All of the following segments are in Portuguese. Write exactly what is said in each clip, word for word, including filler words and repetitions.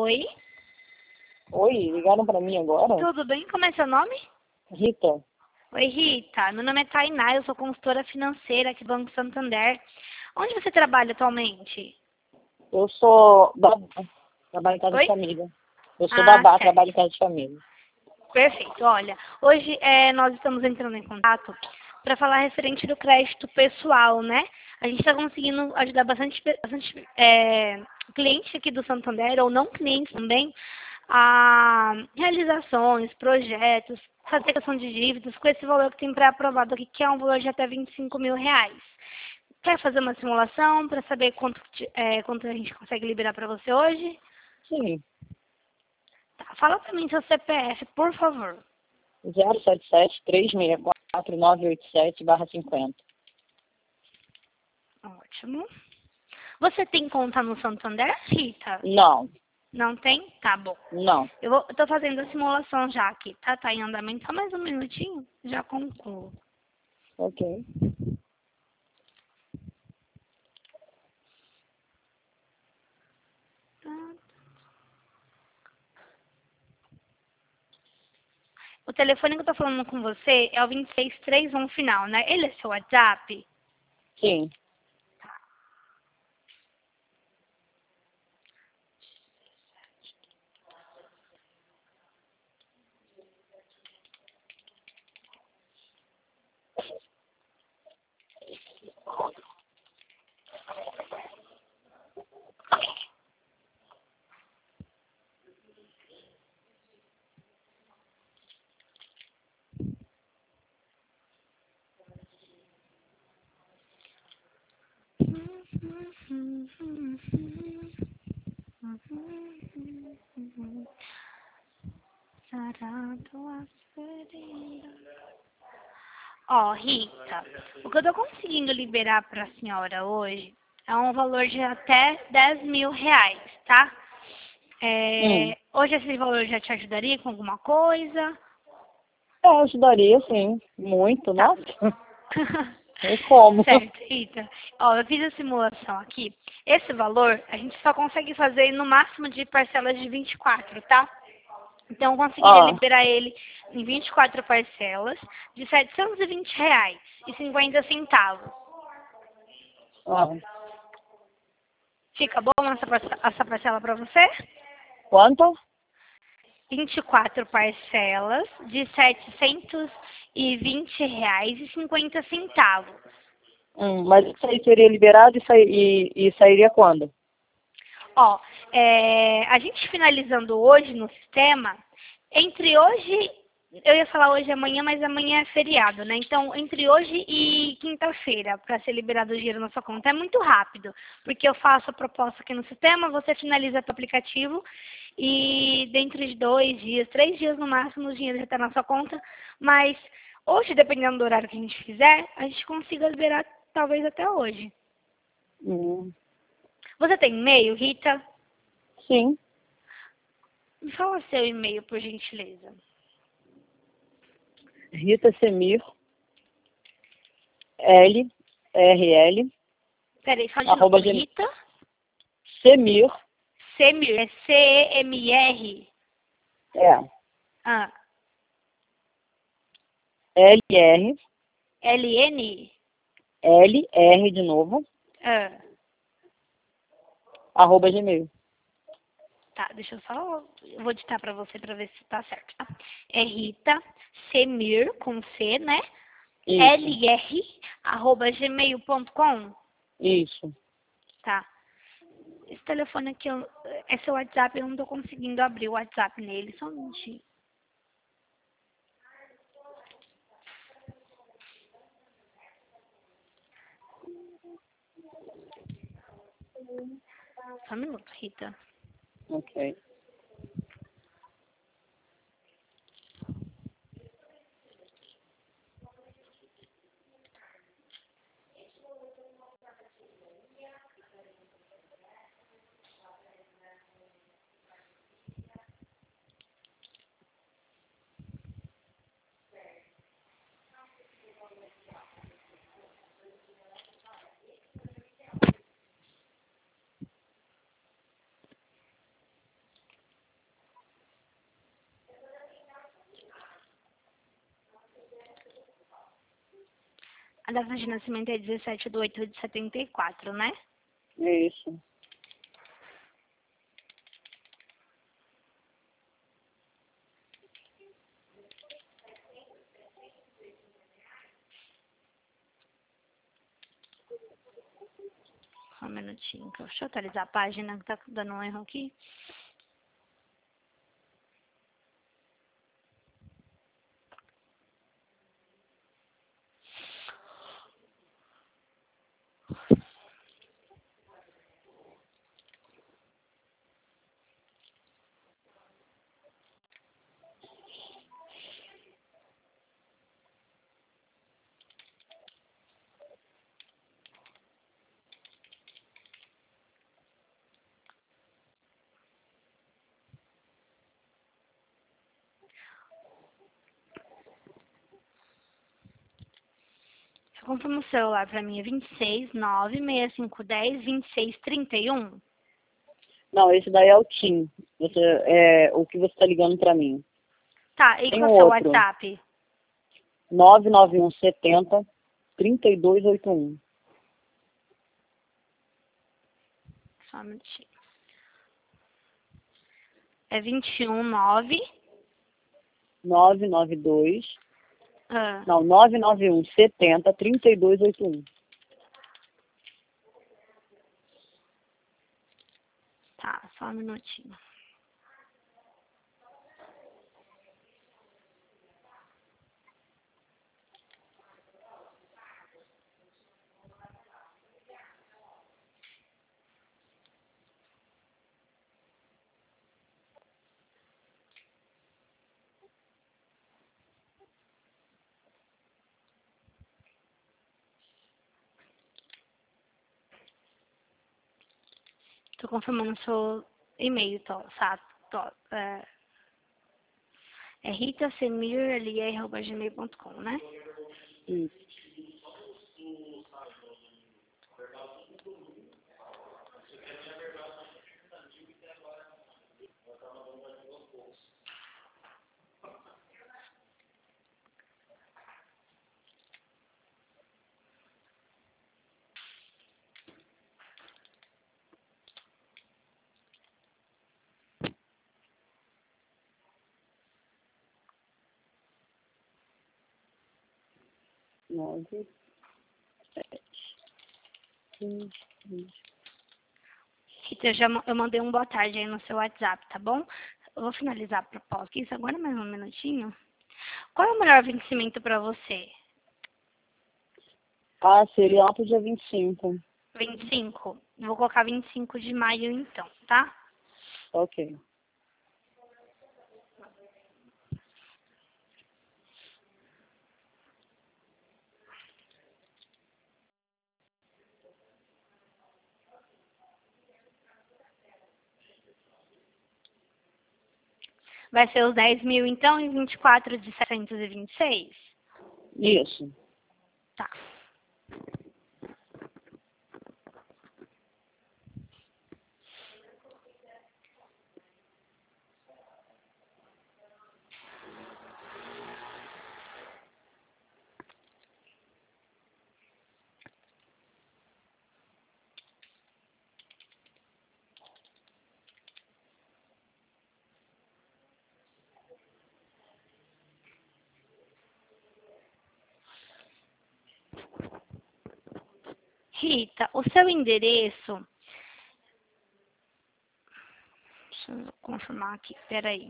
Oi, Oi, ligaram pra mim agora? tudo bem? Como é seu nome? Rita? Oi, Rita. Meu nome é Tainá, eu sou consultora financeira aqui do Banco Santander. Onde você trabalha atualmente? Eu sou babá, trabalho em casa de Oi? família. Eu sou Ah, babá, certo. trabalho em casa de família. Perfeito. Olha, hoje é, nós estamos entrando em contato para falar referente do crédito pessoal, né? A gente está conseguindo ajudar bastante, pe- bastante é, clientes aqui do Santander, ou não clientes também, a realizações, projetos, fazer questão de dívidas com esse valor que tem pré-aprovado aqui, que é um valor de até vinte e cinco mil reais. Quer fazer uma simulação para saber quanto, te- é, quanto a gente consegue liberar para você hoje? Sim, Tá, fala para mim seu C P F, por favor. zero sete sete, três seis quatro, nove oito sete, barra cinquenta. Ótimo. Você tem conta no Santander, Rita? Não, Não tem? Tá bom. não. Eu, vou, eu tô fazendo a simulação já aqui, tá? Tá em andamento. Só mais um minutinho, já concluo. Ok. Tá. O telefone que eu tô falando com você é o dois seis três um final, né? Ele é seu WhatsApp? Sim. Sarado a ferida. Ó, Rita, o que eu tô conseguindo liberar pra senhora hoje é um valor de até dez mil reais, tá? Hum. É, hoje esse valor já te ajudaria com alguma coisa? É, ajudaria, sim. Muito, Tá. nossa. Eu como. Certo, Rita. Ó, eu fiz a simulação aqui. Esse valor a gente só consegue fazer no máximo de parcelas de vinte e quatro, tá? Então eu conseguiria Ah, liberar ele em vinte e quatro parcelas de setecentos e vinte reais e cinquenta centavos. ah. Fica bom essa, parce- essa parcela para você? Quanto? vinte e quatro parcelas de setecentos e vinte reais e cinquenta centavos. Hum, mas isso aí seria liberado e, sai- e, e sairia quando? Ó, é, a gente finalizando hoje no sistema, entre hoje, eu ia falar hoje e amanhã, mas amanhã é feriado, né? Então, entre hoje e quinta-feira, para ser liberado o dinheiro na sua conta, é muito rápido, porque eu faço a proposta aqui no sistema, você finaliza o aplicativo e dentro de dois dias, três dias no máximo, o dinheiro já está na sua conta, mas hoje, dependendo do horário que a gente fizer, a gente consiga liberar talvez até hoje. Hum, Você tem e-mail, Rita? sim. Me fala seu e-mail, por gentileza. Rita Semir, L, R L, Peraí, fala de arroba novo. gmail. Rita? Semir, Semir. É C E M R. é, Ah, L R, L N? L R de novo, Ah, arroba gmail. tá, deixa eu só... Eu vou digitar pra você pra ver se tá certo. Tá? É Rita Semir, com C, né? Isso, L R, arroba gmail ponto com. isso. Tá. Esse telefone aqui, eu, é seu WhatsApp, eu não tô conseguindo abrir o WhatsApp nele. Só um minutinho. Só um minuto, Rita. Ok. A data de nascimento é dezessete de oito de setenta e quatro, né? Isso. Só um minutinho. Deixa eu atualizar a página que tá dando um erro aqui. Você confirma o celular pra mim, é vinte e seis, nove, sessenta e cinco, dez, vinte e seis, trinta e um? Não, esse daí é o Tim. Você, é o que você tá ligando pra mim. Tá, e Tem qual é um o seu outro. WhatsApp? nove nove um setenta, trinta e dois oitenta e um. Só um minutinho. É vinte e um, nove... nove nove dois. Ah, Não, nove nove um setenta, trinta e dois oitenta e um. tá, só um minutinho. Tô confirmando o seu e-mail, tá? tá, tá é, é ritasemir arroba gmail ponto com, né? Isso. Nove, sete, cinco, vinte. Rita, eu já ma- eu mandei um boa tarde aí no seu WhatsApp, tá bom? Eu vou finalizar a proposta aqui, agora mais um minutinho. Qual é o melhor vencimento para você? Ah, seria lá pro dia vinte e cinco. vinte e cinco? Vou colocar vinte e cinco de maio então, tá? Ok. Vai ser os dez mil então e vinte e quatro de setecentos e vinte e seis? Isso. Tá. Rita, o seu endereço... Deixa eu confirmar aqui, peraí.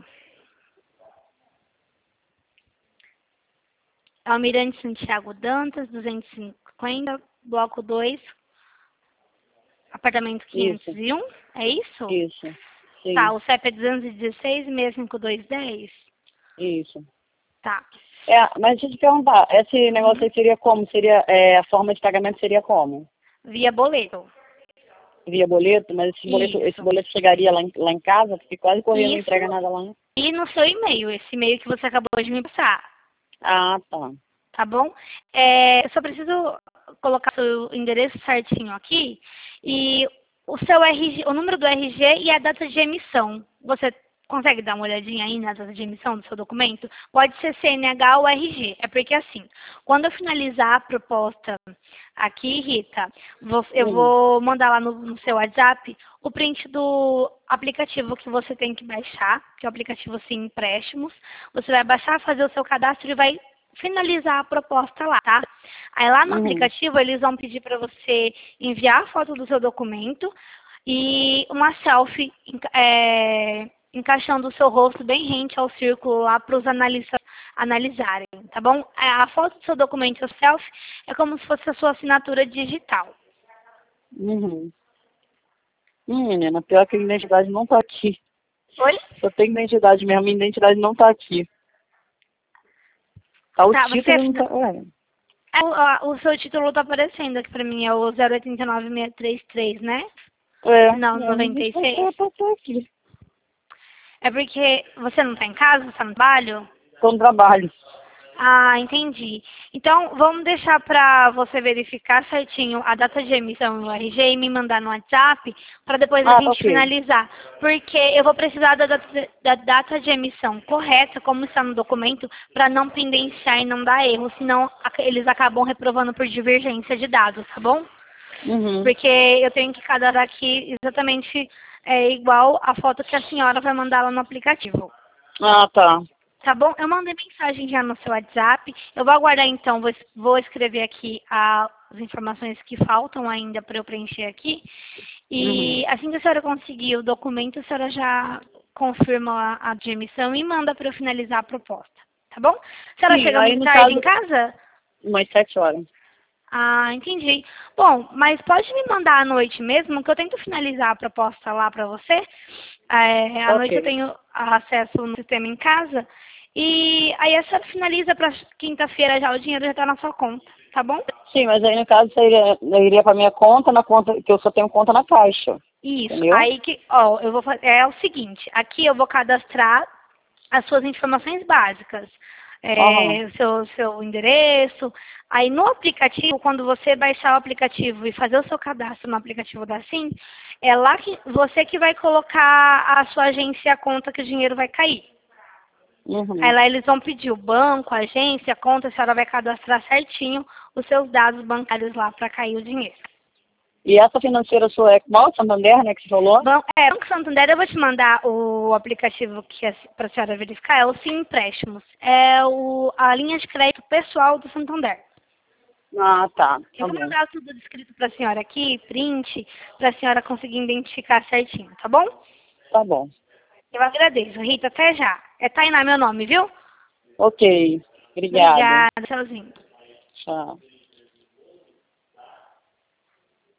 Almirante Santiago Dantas, duzentos e cinquenta, bloco dois, apartamento Isso. quinhentos e um, é isso? Isso. Sim. Tá, o C E P é duzentos e dezesseis, seis cinco dois um zero. Isso. Tá. É, mas deixa eu te perguntar, esse negócio aí seria como? Seria, é, a forma de pagamento seria como? Via boleto. Via boleto? Mas esse boleto, esse Isso. boleto chegaria lá em, lá em casa? Porque quase correndo não Isso. entrega nada lá. E no seu e-mail, esse e-mail que você acabou de me passar. Ah, tá. Tá bom? É, eu só preciso colocar o seu endereço certinho aqui e o seu R G, o número do R G e a data de emissão. Você consegue dar uma olhadinha aí na data de emissão do seu documento? Pode ser C N H ou R G. É porque assim, quando eu finalizar a proposta aqui, Rita, vou- eu Hum. vou mandar lá no, no seu WhatsApp o print do aplicativo que você tem que baixar, que é o aplicativo Sim Empréstimos. Você vai baixar, fazer o seu cadastro e vai finalizar a proposta lá, tá? Aí lá no Uhum. aplicativo eles vão pedir para você enviar a foto do seu documento e uma selfie enca- é, encaixando o seu rosto bem rente ao círculo lá para os analistas analisarem, tá bom? A a foto do seu documento e o selfie é como se fosse a sua assinatura digital. Uhum. Hum, menina, pior que a identidade não tá aqui. Oi? Só tem identidade mesmo, minha identidade não tá aqui. Tá o Tá, você título, não tá... Ué. é, o, a- o seu título tá aparecendo aqui pra mim, é o zero oito nove seis três três, né? É, Final é, noventa e seis. tá, tá, tá aqui. É porque você não tá em casa, você tá no trabalho? Tô no trabalho. Ah, entendi. Então, vamos deixar para você verificar certinho a data de emissão do R G e me mandar no WhatsApp para depois a Ah, tá gente ok. finalizar. Porque eu vou precisar da data, da data de emissão correta, como está no documento, para não pendenciar e não dar erro, senão ac- eles acabam reprovando por divergência de dados, tá bom? Uhum. Porque eu tenho que cadastrar aqui exatamente é, igual a foto que a senhora vai mandar lá no aplicativo. Ah, tá. Tá bom? Eu mandei mensagem já no seu WhatsApp. Eu vou aguardar então, vou, es- vou escrever aqui a- as informações que faltam ainda para eu preencher aqui. Uhum. E assim que a senhora conseguir o documento, a senhora já confirma a, a de emissão e manda para eu finalizar a proposta. Tá bom? A senhora Sim, chega aí muito no tarde caso, em casa? umas sete horas. Ah, entendi. Bom, mas pode me mandar à noite mesmo, que eu tento finalizar a proposta lá para você. É, à noite eu Ok. tenho acesso no sistema em casa. E aí a senhora finaliza para quinta-feira já, o dinheiro já está na sua conta, tá bom? Sim, mas aí no caso seria, eu iria pra minha conta, na conta, que eu só tenho conta na Caixa. Isso. Entendeu? Aí que, ó, eu vou fazer, é o seguinte, aqui eu vou cadastrar as suas informações básicas. Aham. É, o seu, seu endereço. Aí no aplicativo, quando você baixar o aplicativo e fazer o seu cadastro no aplicativo da Sim, é lá que você que vai colocar a sua agência e a conta que o dinheiro vai cair. Aí Uhum. lá eles vão pedir o banco, a agência, a conta, a senhora vai cadastrar certinho os seus dados bancários lá para cair o dinheiro. E essa financeira sua é qual? Santander, né, que você falou? Bom, é, Banco Santander, eu vou te mandar o aplicativo que é para a senhora verificar, é o Sim Empréstimos. É o, a linha de crédito pessoal do Santander. Ah, tá. Eu Tá vou bom. mandar tudo descrito para a senhora aqui, print, para a senhora conseguir identificar certinho, tá bom? Tá bom. Eu agradeço, Rita, até já. É Tainá meu nome, viu? Ok. Obrigada. Obrigada, tchauzinho. Tchau.